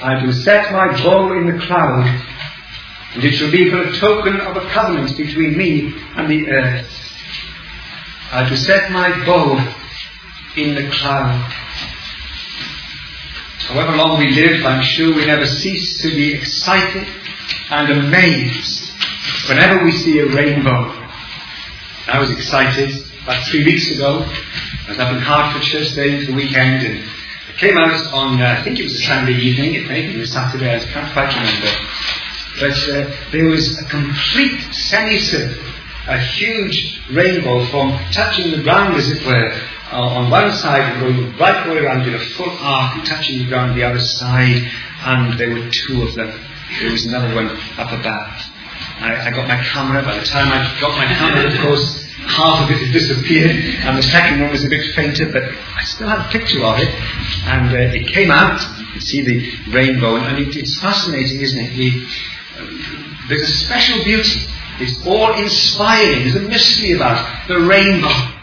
I do set my bow in the cloud, and it shall be for a token of a covenant between me and the earth. I do set my bow in the cloud. However long we live, I'm sure we never cease to be excited and amazed whenever we see a rainbow. I was excited about 3 weeks ago. I was up in Hertfordshire staying for the weekend, and I came out on, I think it was a Sunday evening, it may have been a Saturday, I can't quite remember. But there was a complete semicircle, a huge rainbow from touching the ground, as it were, on one side and going right the way around in a full arc and touching the ground on the other side, and there were 2 of them. There was another one up above. I got my camera. By the time I got my camera, of course, half of it had disappeared, and the second one was a bit fainter, but I still have a picture of it. And it came out. You can see the rainbow, and it's fascinating, isn't it? There's a special beauty. It's awe-inspiring. There's a mystery about the rainbow.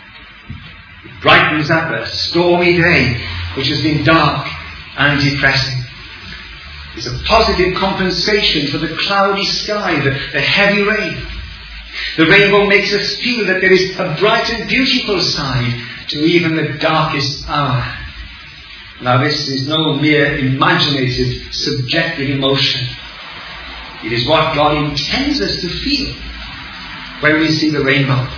It brightens up a stormy day, which has been dark and depressing. It's a positive compensation for the cloudy sky, the heavy rain. The rainbow makes us feel that there is a bright and beautiful side to even the darkest hour. Now, this is no mere imaginative, subjective emotion. It is what God intends us to feel when we see the rainbow.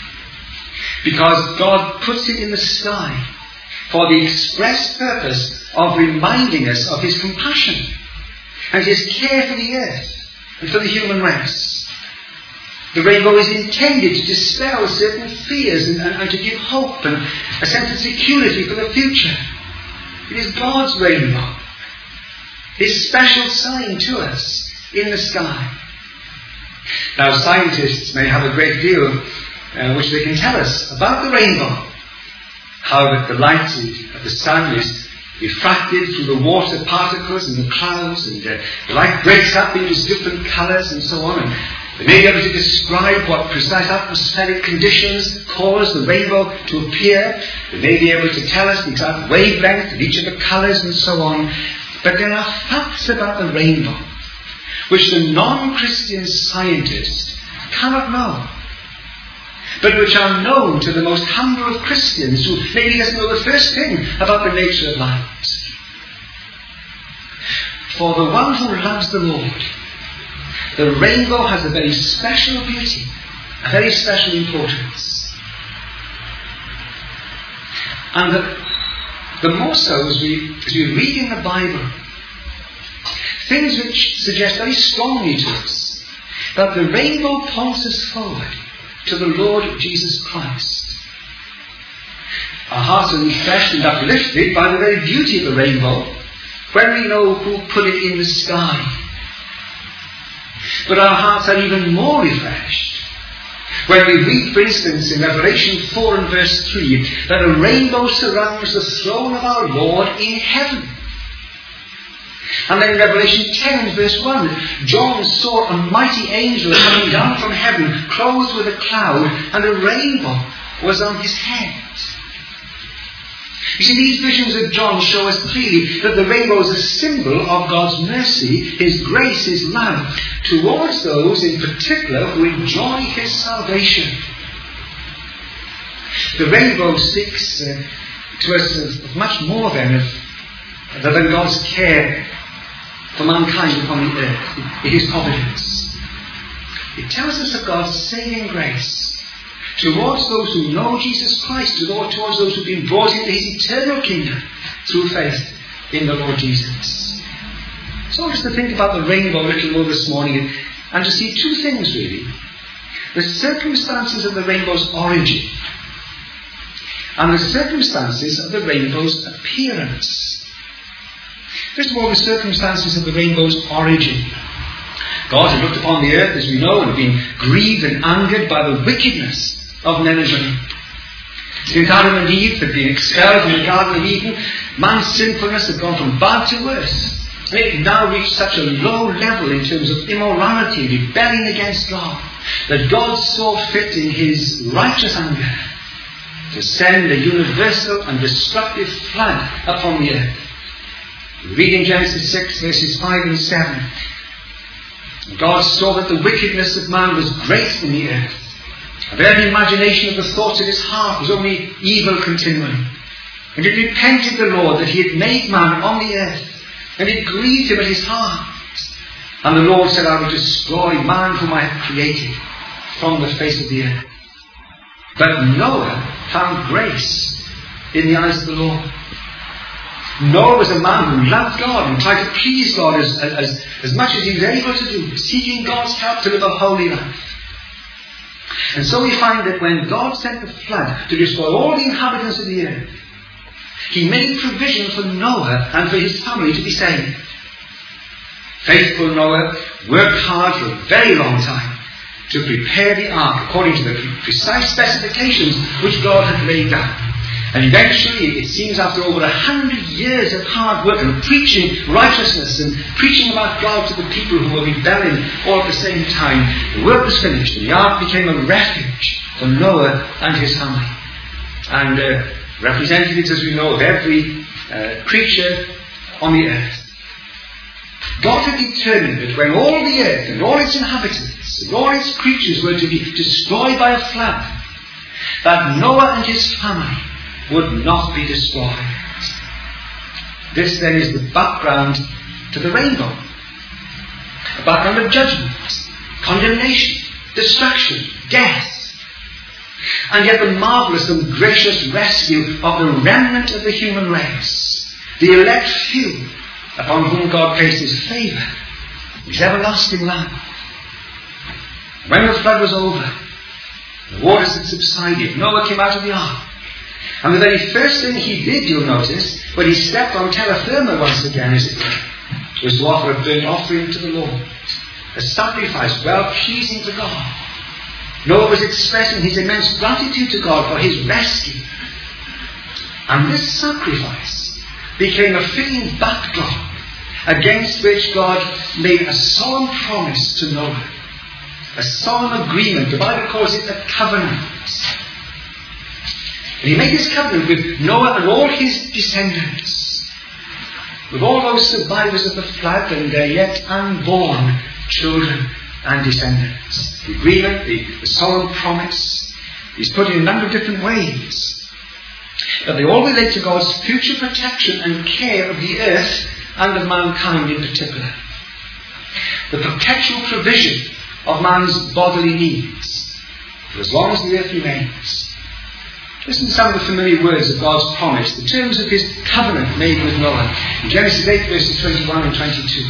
Because God puts it in the sky for the express purpose of reminding us of His compassion and His care for the earth and for the human race. The rainbow is intended to dispel certain fears and to give hope and a sense of security for the future. It is God's rainbow, His special sign to us in the sky. Now, scientists may have a great deal which they can tell us about the rainbow. How that the light of the sun is refracted through the water particles in the clouds, and the light breaks up into different colours and so on. And they may be able to describe what precise atmospheric conditions cause the rainbow to appear. They may be able to tell us the exact wavelength of each of the colours and so on. But there are facts about the rainbow which the non-Christian scientist cannot know, but which are known to the most humble of Christians who maybe doesn't know the first thing about the nature of light. For the one who loves the Lord, the rainbow has a very special beauty, a very special importance. And the more so as we read in the Bible things which suggest very strongly to us that the rainbow points us forward to the Lord Jesus Christ. Our hearts are refreshed and uplifted by the very beauty of the rainbow when we know who put it in the sky. But our hearts are even more refreshed when we read, for instance, in Revelation 4 and verse 3, that a rainbow surrounds the throne of our Lord in heaven. And then in Revelation 10 and verse 1, John saw a mighty angel coming down from heaven, clothed with a cloud, and a rainbow was on his head. You see, these visions of John show us clearly that the rainbow is a symbol of God's mercy, His grace, His love, towards those in particular who enjoy His salvation. The rainbow speaks to us of much more than God's care for mankind upon the earth. It is providence. It tells us of God's saving grace towards those who know Jesus Christ, towards those who have been brought into His eternal kingdom through faith in the Lord Jesus. So I want us to think about the rainbow a little more this morning and to see 2 things really. The circumstances of the rainbow's origin and the circumstances of the rainbow's appearance. First of all, the circumstances of the rainbow's origin. God had looked upon the earth, as we know, and been grieved and angered by the wickedness of men and women. Since Adam and Eve had been expelled from the Garden of Eden, man's sinfulness had gone from bad to worse. And it had now reached such a low level in terms of immorality and rebellion against God, that God saw fit in His righteous anger to send a universal and destructive flood upon the earth. We read in Genesis 6 verses 5 and 7. God saw that the wickedness of man was great in the earth, and every imagination of the thoughts of his heart was only evil continually. And it repented the Lord that he had made man on the earth, and it grieved him at his heart. And the Lord said, I will destroy man whom I have created from the face of the earth. But Noah found grace in the eyes of the Lord. Noah was a man who loved God and tried to please God as much as he was able to do, seeking God's help to live a holy life. And so we find that when God sent the flood to destroy all the inhabitants of the earth, he made provision for Noah and for his family to be saved. Faithful Noah worked hard for a very long time to prepare the ark according to the precise specifications which God had laid down. And eventually, it seems after over 100 years of hard work and preaching righteousness and preaching about God to the people who were rebelling all at the same time, the work was finished and the ark became a refuge for Noah and his family. And representatives, as we know, of every creature on the earth. God had determined that when all the earth and all its inhabitants and all its creatures were to be destroyed by a flood, that Noah and his family would not be destroyed. This then is the background to the rainbow. A background of judgment, condemnation, destruction, death. And yet the marvellous and gracious rescue of the remnant of the human race, the elect few upon whom God places favour, his everlasting love. When the flood was over, the waters had subsided, Noah came out of the ark. And the very first thing he did, you'll notice, when he stepped on terra firma once again, as it were, was to offer a burnt offering to the Lord. A sacrifice well-pleasing to God. Noah was expressing his immense gratitude to God for his rescue. And this sacrifice became a fitting backdrop against which God made a solemn promise to Noah. A solemn agreement. The Bible calls it a covenant. And he made this covenant with Noah and all his descendants, with all those survivors of the flood and their yet unborn children and descendants. The agreement, the solemn promise, is put in a number of different ways. But they all relate to God's future protection and care of the earth and of mankind in particular. The perpetual provision of man's bodily needs, for as long as the earth remains. Listen to some of the familiar words of God's promise, the terms of his covenant made with Noah. In Genesis 8 verses 21 and 22.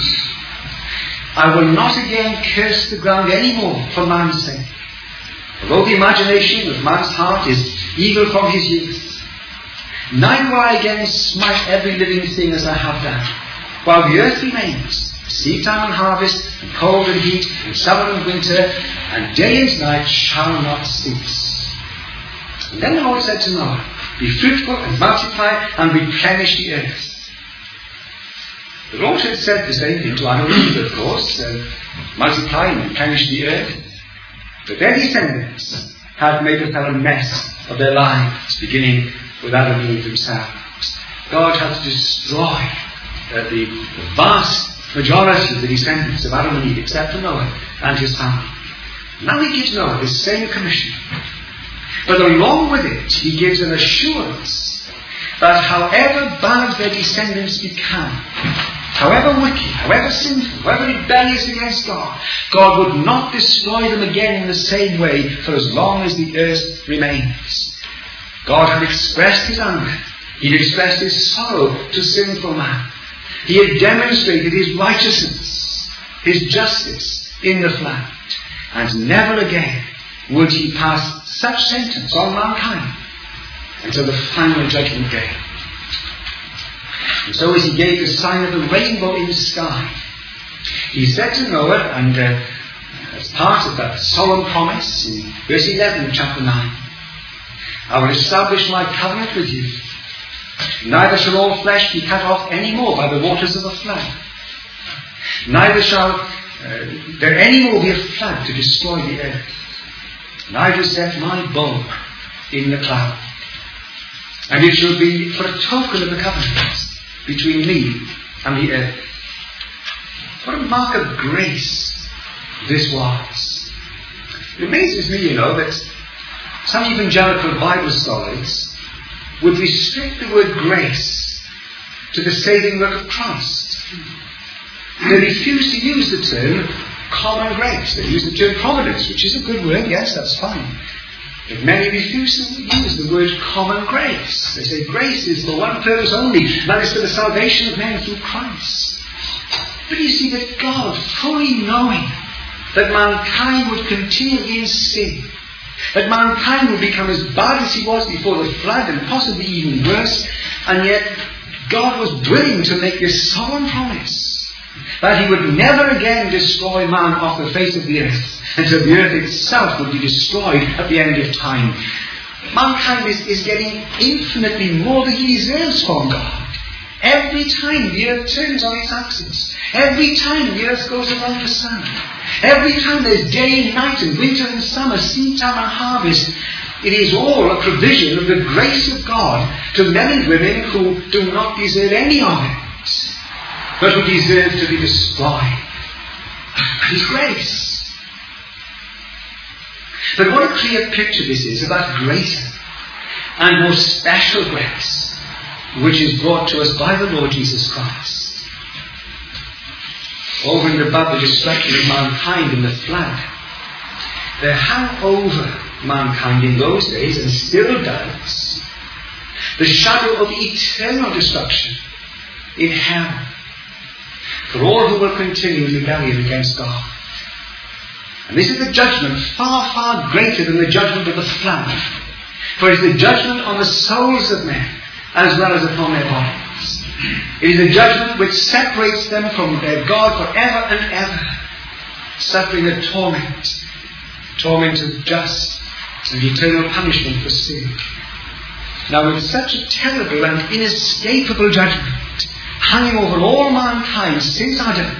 I will not again curse the ground any more for man's sake. Although the imagination of man's heart is evil from his youth, neither will I again smite every living thing as I have done. While the earth remains, seed time and harvest, and cold and heat, and summer and winter, and day and night shall not cease. And then the Lord said to Noah, be fruitful and multiply and replenish the earth. The Lord had said the same thing to Adam and Eve, of course, multiply and replenish the earth. But their descendants had made a mess of their lives, beginning with Adam and Eve themselves. God had to destroy the vast majority of the descendants of Adam and Eve, except for Noah and his family. Now he gives Noah this same commission. But along with it, he gives an assurance that however bad their descendants become, however wicked, however sinful, however rebellious against God, God would not destroy them again in the same way for as long as the earth remains. God had expressed his anger. He had expressed his sorrow to sinful man. He had demonstrated his righteousness, his justice in the flood. And never again would he pass such sentence on mankind until the final judgment day. And so as he gave the sign of the rainbow in the sky, he said to Noah, and as part of that solemn promise in verse 11 of chapter 9, I will establish my covenant with you. Neither shall all flesh be cut off any more by the waters of the flood. Neither shall there any more be a flood to destroy the earth. And I will set my bow in the cloud. And it shall be for a token of the covenant between me and the earth. What a mark of grace this was. It amazes me, that some evangelical Bible scholars would restrict the word grace to the saving work of Christ. They refuse to use the term common grace. They use the term providence, which is a good word, yes, that's fine. But many refuse to use the word common grace. They say grace is for one purpose only, that is for the salvation of men through Christ. But you see that God, fully knowing that mankind would continue in sin, that mankind would become as bad as he was before the flood, and possibly even worse, and yet God was willing to make this solemn promise that he would never again destroy man off the face of the earth until the earth itself would be destroyed at the end of time. Mankind is getting infinitely more than he deserves from God. Every time the earth turns on its axis, every time the earth goes around the sun, every time there's day and night and winter and summer, seed time and harvest, it is all a provision of the grace of God to men and women who do not deserve any of it, but who deserve to be destroyed. His grace. But what a clear picture this is of that greater and more special grace which is brought to us by the Lord Jesus Christ. Over and above the destruction of mankind in the flood, there hung over mankind in those days, and still does, the shadow of eternal destruction in hell for all who will continue in rebellion against God. And this is the judgment far, far greater than the judgment of the flood. For it is the judgment on the souls of men as well as upon their bodies. It is a judgment which separates them from their God forever and ever, suffering a torment of just and eternal punishment for sin. Now, with such a terrible and inescapable judgment hanging over all mankind since Adam,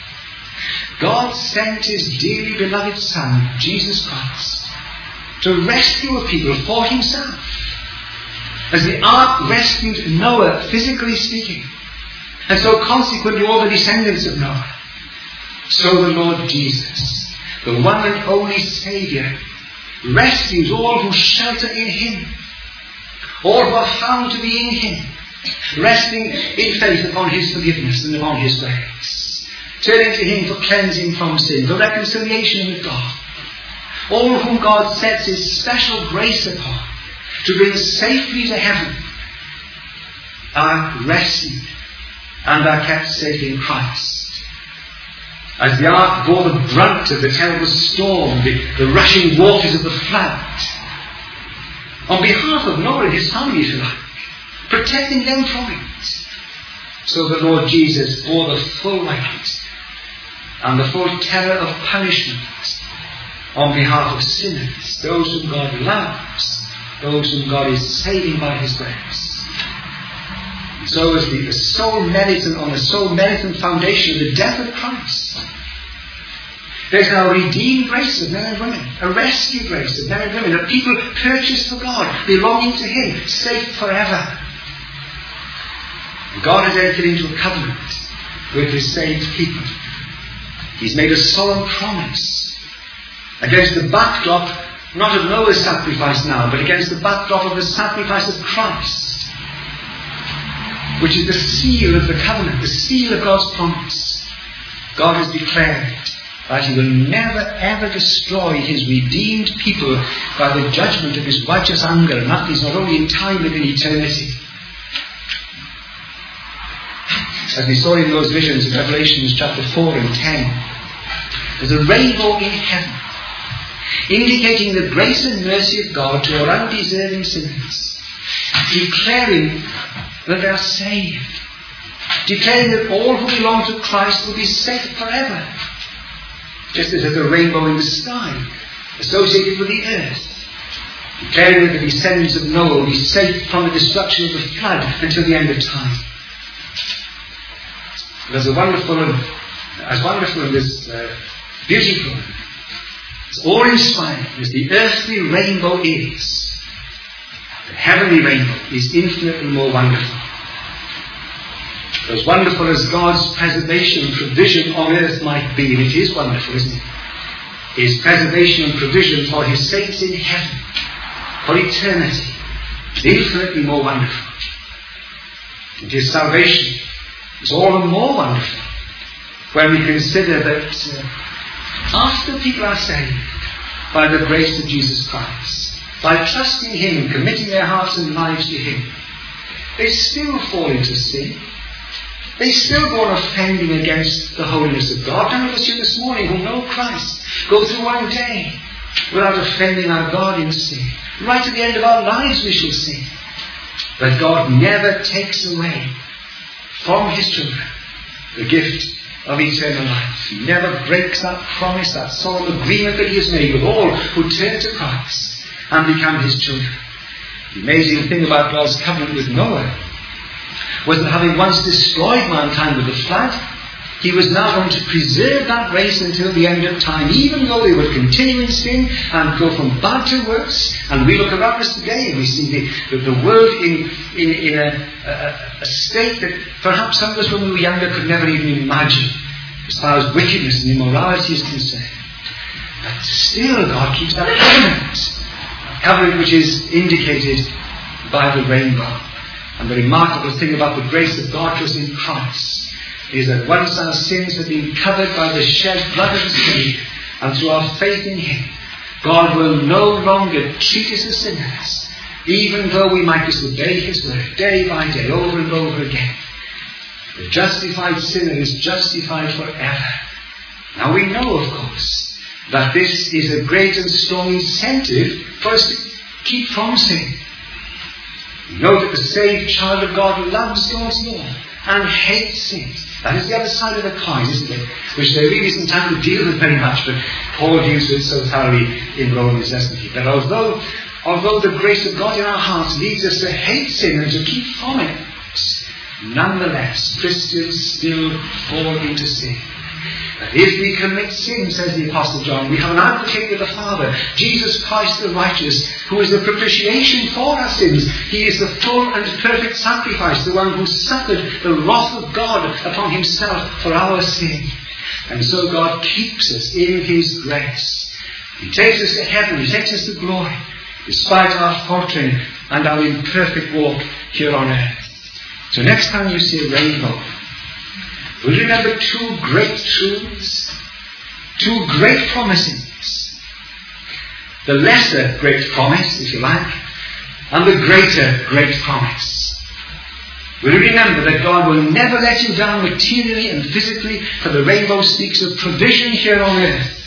God sent his dearly beloved Son, Jesus Christ, to rescue a people for himself. As the ark rescued Noah, physically speaking, and so consequently all the descendants of Noah, so the Lord Jesus, the one and only Saviour, rescues all who shelter in him, all who are found to be in him, resting in faith upon his forgiveness and upon his grace, turning to him for cleansing from sin, for reconciliation with God. All whom God sets his special grace upon to bring safely to heaven are rescued and are kept safe in Christ. As the ark bore the brunt of the terrible storm, the rushing waters of the flood, on behalf of Noah and his family, if you like, protecting them from it, so the Lord Jesus bore the full weight and the full terror of punishment on behalf of sinners, those whom God loves, those whom God is saving by his grace. So is the sole meritant on the sole meritant foundation of the death of Christ. There's now a redeemed grace of men and women, a rescue grace of men and women, a people purchased for God, belonging to him, safe forever. God has entered into a covenant with his saved people. He's made a solemn promise against the backdrop not of Noah's sacrifice now, but against the backdrop of the sacrifice of Christ, which is the seal of the covenant, the seal of God's promise. God has declared that he will never ever destroy his redeemed people by the judgment of his righteous anger, and that is not only in time but in eternity. As we saw in those visions in Revelation chapter 4 and 10, there's a rainbow in heaven, indicating the grace and mercy of God to our undeserving sinners, declaring that they are saved, declaring that all who belong to Christ will be safe forever, just as there's a rainbow in the sky associated with the earth, declaring that the descendants of Noah will be safe from the destruction of the flood until the end of time. As wonderful and as beautiful, as awe-inspiring as the earthly rainbow is, the heavenly rainbow is infinitely more wonderful. As wonderful as God's preservation and provision on earth might be, and it is wonderful, isn't it? His preservation and provision for his saints in heaven, for eternity, is infinitely more wonderful. And his salvation is all the more wonderful when we consider that after people are saved by the grace of Jesus Christ, by trusting him and committing their hearts and lives to him, they still fall into sin. They still go on offending against the holiness of God. None of us here this morning who know Christ go through one day without offending our God in sin. Right to the end of our lives we shall sin. But God never takes away from his children the gift of eternal life. He never breaks that promise, that solemn agreement that he has made with all who turn to Christ and become his children. The amazing thing about God's covenant with Noah was that having once destroyed mankind with the flood, he was now going to preserve that race until the end of time, even though they would continue in sin and go from bad to worse. And we look around us today and we see the world in a state that perhaps some of us when we were younger could never even imagine, as far as wickedness and immorality is concerned. But still God keeps that covenant which is indicated by the rainbow. And the remarkable thing about the grace of God to us in Christ is that once our sins have been covered by the shed blood of the Saviour, and through our faith in him, God will no longer treat us as sinners, even though we might disobey his word day by day, over and over again. The justified sinner is justified forever. Now we know, of course, that this is a great and strong incentive for us to keep from sin. We know that the saved child of God loves God's law and hates sin. That is the other side of the coin, isn't it? Which there really isn't time to deal with very much, but Paul deals with so thoroughly in Romans, doesn't he? That although the grace of God in our hearts leads us to hate sin and to keep from it, nonetheless, Christians still fall into sin. But if we commit sin, says the Apostle John, we have an advocate with the Father, Jesus Christ the righteous, who is the propitiation for our sins. He is the full and perfect sacrifice, the one who suffered the wrath of God upon himself for our sin. And so God keeps us in his grace. He takes us to heaven, he takes us to glory, despite our faltering and our imperfect walk here on earth. So next time you see a rainbow, we'll remember two great truths, two great promises. The lesser great promise, if you like, and the greater great promise. We'll remember that God will never let you down materially and physically, for the rainbow speaks of provision here on earth.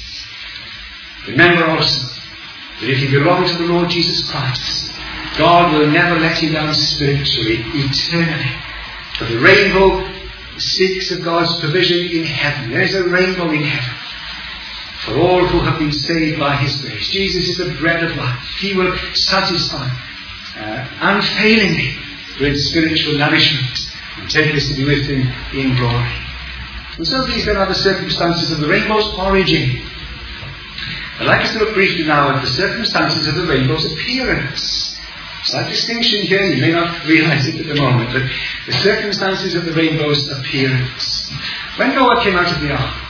Remember also that if you belong to the Lord Jesus Christ, God will never let you down spiritually, eternally. For the rainbow speaks of God's provision in heaven. There is a rainbow in heaven for all who have been saved by his grace. Jesus is the bread of life. He will satisfy unfailingly with spiritual nourishment and take us to be with him in glory. And so these then are the circumstances of the rainbow's origin. I'd like us to look briefly now at the circumstances of the rainbow's appearance. Slight distinction here, you may not realize it at the moment, but the circumstances of the rainbow's appearance. When Noah came out of the ark,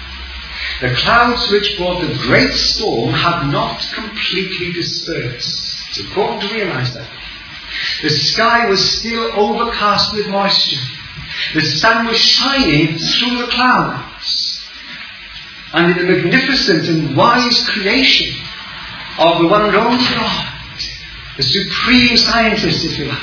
the clouds which brought the great storm had not completely dispersed. It's important to realize that. The sky was still overcast with moisture. The sun was shining through the clouds. And in the magnificent and wise creation of the one and only God, the supreme scientist, if you like,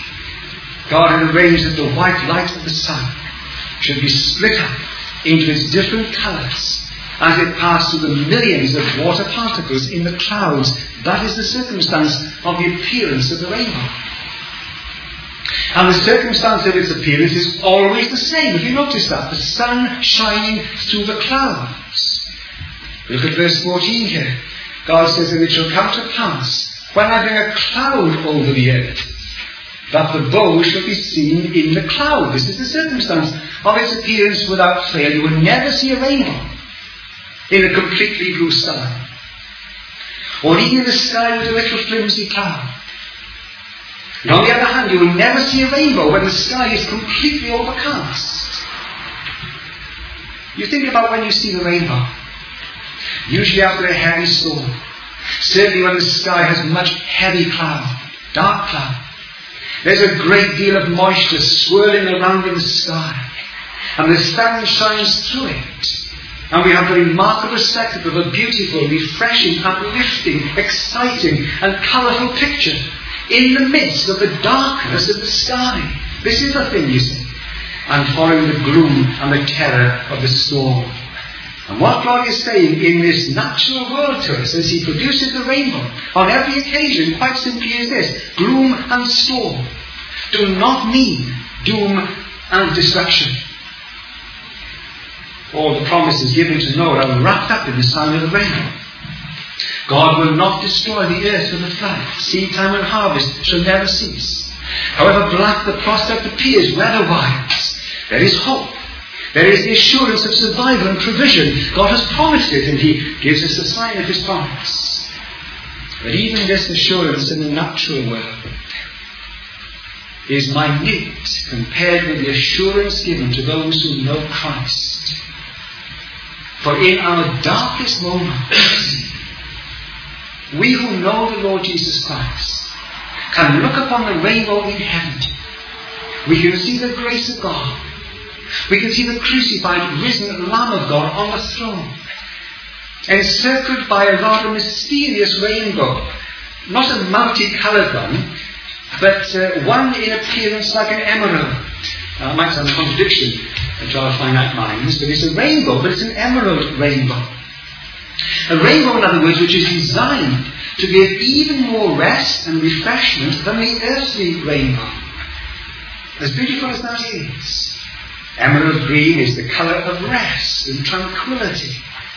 God had arranged that the white light of the sun should be split up into its different colours as it passed through the millions of water particles in the clouds. That is the circumstance of the appearance of the rainbow. And the circumstance of its appearance is always the same. Have you noticed that? The sun shining through the clouds. Look at verse 14 here. God says, "And it shall come to pass, when I bring a cloud over the earth, that the bow shall be seen in the cloud." This is the circumstance of its appearance without fail. You will never see a rainbow in a completely blue sky, or even in the sky with a little flimsy cloud. And on the other hand, you will never see a rainbow when the sky is completely overcast. You think about when you see the rainbow. Usually after a heavy storm. Certainly when the sky has much heavy cloud, dark cloud. There's a great deal of moisture swirling around in the sky. And the sun shines through it. And we have the remarkable spectacle of a beautiful, refreshing, uplifting, exciting and colourful picture in the midst of the darkness of the sky. This is the thing, you see. And following the gloom and the terror of the storm. And what God is saying in this natural world to us as He produces the rainbow on every occasion quite simply is this: gloom and storm do not mean doom and destruction. All the promises given to Noah are wrapped up in the sound of the rainbow. God will not destroy the earth with a flood. Seed time and harvest shall never cease. However black the prospect appears weather-wise, there is hope. There is the assurance of survival and provision. God has promised it, and He gives us the sign of His promise. But even this assurance in the natural world is minute compared with the assurance given to those who know Christ. For in our darkest moments, we who know the Lord Jesus Christ can look upon the rainbow in heaven. We can see the grace of God. We can see the crucified, risen Lamb of God on the throne, encircled by a rather mysterious rainbow. Not a multicoloured one, but one in appearance like an emerald. Now, it might sound a contradiction to our finite minds, but it's a rainbow, but it's an emerald rainbow. A rainbow, in other words, which is designed to give even more rest and refreshment than the earthly rainbow. As beautiful as that is, emerald green is the colour of rest and tranquility.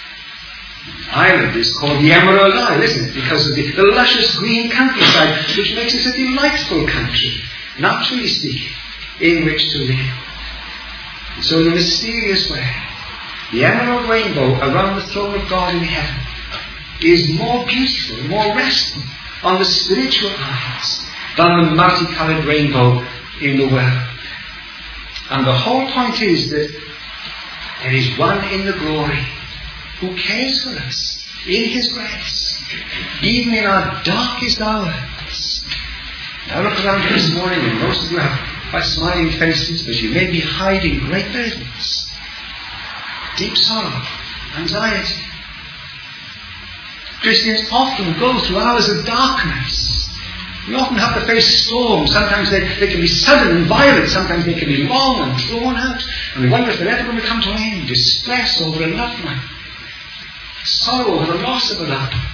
Ireland is called the Emerald Isle, isn't it? Because of the luscious green countryside, which makes it a delightful country, naturally speaking, in which to live. And so in a mysterious way, the emerald rainbow around the throne of God in heaven is more beautiful, more restful on the spiritual eyes than the multicoloured rainbow in the world. And the whole point is that there is one in the glory who cares for us in His grace, even in our darkest hours. Now look around you this morning, and most of you have quite smiling faces, but you may be hiding great burdens, deep sorrow, anxiety. Christians often go through hours of darkness. We often have to face storms. Sometimes they can be sudden and violent. Sometimes they can be long and drawn out. And we wonder if they're ever going to come to an end. Distress over a loved one. Sorrow over the loss of a loved one.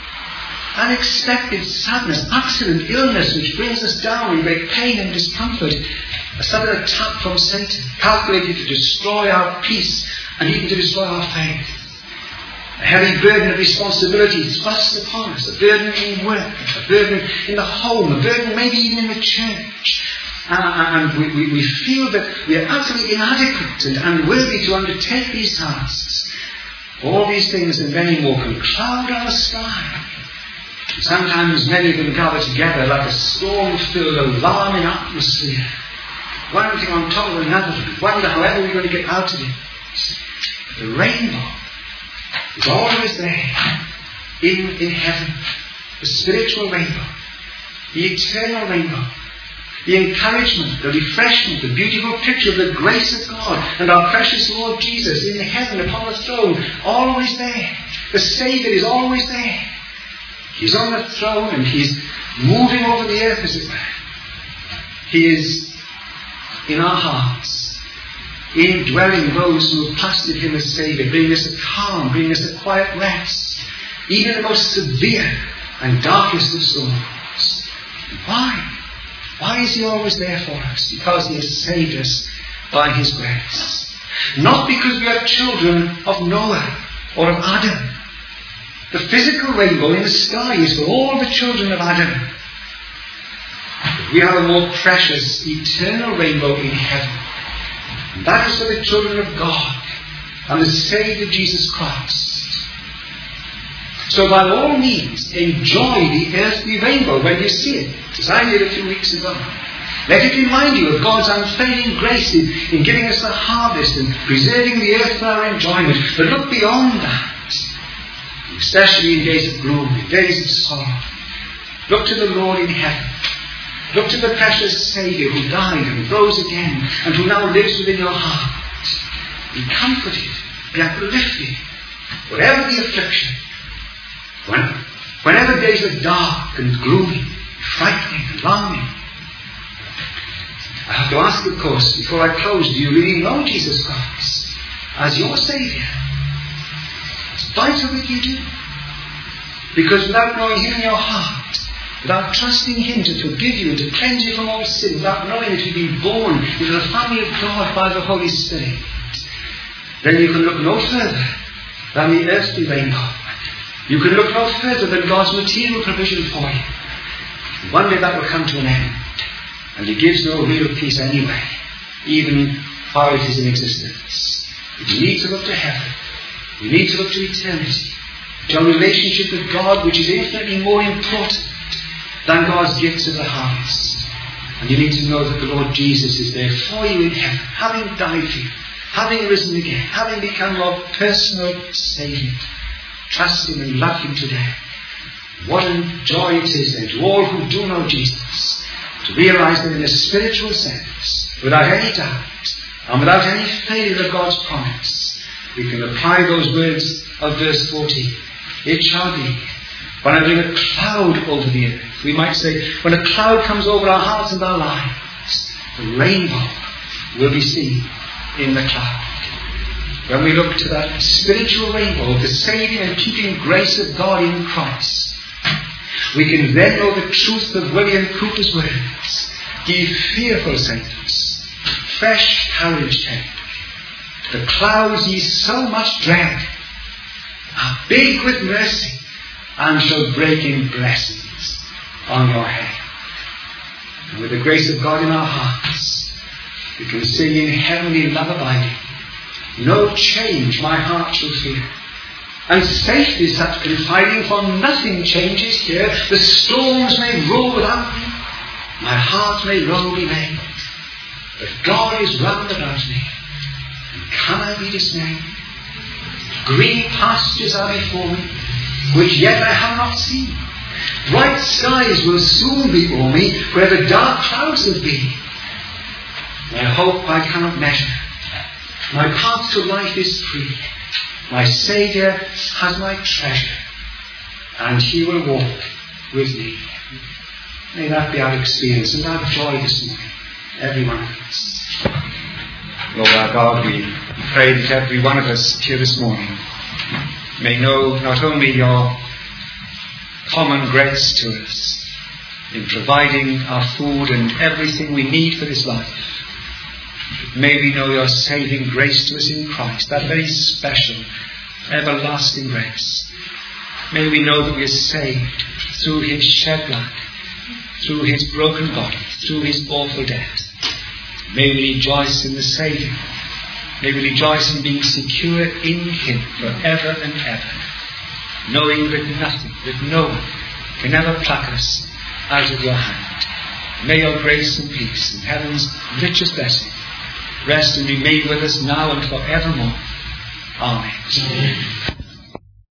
Unexpected sadness, accident, illness which brings us down in great pain and discomfort. A sudden attack from Satan, calculated to destroy our peace and even to destroy our faith. A heavy burden of responsibility thrust upon us, a burden in work, a burden in the home, a burden maybe even in the church. And we feel that we are utterly inadequate and unworthy to undertake these tasks. All these things and many more can cloud our sky. And sometimes many of them gather together like a storm-filled, alarming atmosphere. One thing on top of another, and wonder however we're going to get out of it. The rainbow is always there in heaven. The spiritual rainbow, the eternal rainbow, the encouragement, the refreshment, the beautiful picture of the grace of God and our precious Lord Jesus in heaven upon the throne, always there. The Saviour is always there. He's on the throne and He's moving over the earth, as it were. He is in our hearts, indwelling those who have trusted Him as Saviour, bringing us a calm, bringing us a quiet rest, even in the most severe and darkest of storms. Why? Why is He always there for us? Because He has saved us by His grace. Not because we are children of Noah or of Adam. The physical rainbow in the sky is for all the children of Adam. We have a more precious, eternal rainbow in heaven. And that is for the children of God and the Saviour Jesus Christ. So by all means, enjoy the earthly rainbow when you see it, as I did a few weeks ago. Let it remind you of God's unfailing grace in giving us the harvest and preserving the earth for our enjoyment. But look beyond that, especially in days of gloom, in days of sorrow. Look to the Lord in heaven. Look to the precious Saviour who died and rose again and who now lives within your heart. Be comforted, be uplifted, whatever the affliction. Whenever days are dark and gloomy, frightening, alarming. I have to ask, of course, before I close, do you really know Jesus Christ as your Saviour? It's vital that you do. Because without knowing Him in your heart, without trusting Him to forgive you and to cleanse you from all sin, without knowing that you've been born into the family of God by the Holy Spirit, then you can look no further than the earthly rainbow. You can look no further than God's material provision for you. And one day that will come to an end. And He gives no real peace anyway, even while it is in existence. You need to look to heaven. You need to look to eternity. To a relationship with God which is infinitely more important than God's gifts of the harvest. And you need to know that the Lord Jesus is there for you in heaven, having died for you, having risen again, having become your personal Saviour. Trust Him and love Him today. What a joy it is then to all who do know Jesus to realize that in a spiritual sense, without any doubt and without any failure of God's promise, we can apply those words of verse 14. It shall be when I bring a cloud over the earth. We might say, when a cloud comes over our hearts and our lives, the rainbow will be seen in the cloud. When we look to that spiritual rainbow of the saving and keeping grace of God in Christ, we can then know the truth of William Cooper's words. Ye fearful saints, fresh courage take. The clouds ye so much dread are big with mercy and shall break in blessings on your head. And with the grace of God in our hearts, we can sing in heavenly love abiding. No change my heart shall fear. And safe is that confiding, for nothing changes here. The storms may roll without me, my heart may roll remain, but God is round about me, and can I be dismayed? Green pastures are before me, which yet I have not seen. Bright skies will soon be o'er me, where the dark clouds have been. My hope I cannot measure. My path to life is free. My Saviour has my treasure, and He will walk with me. May that be our experience and our joy this morning, every one of us. Lord our God, we pray that every one of us here this morning may know not only your common grace to us in providing our food and everything we need for this life, may we know your saving grace to us in Christ, that very special, everlasting grace. May we know that we are saved through His shed blood, through His broken body, through His awful death. May we rejoice in the Saviour. May we rejoice in being secure in Him forever and ever, knowing that nothing, that no one can ever pluck us out of your hand. May your grace and peace and heaven's richest blessing rest and remain with us now and forevermore. Amen.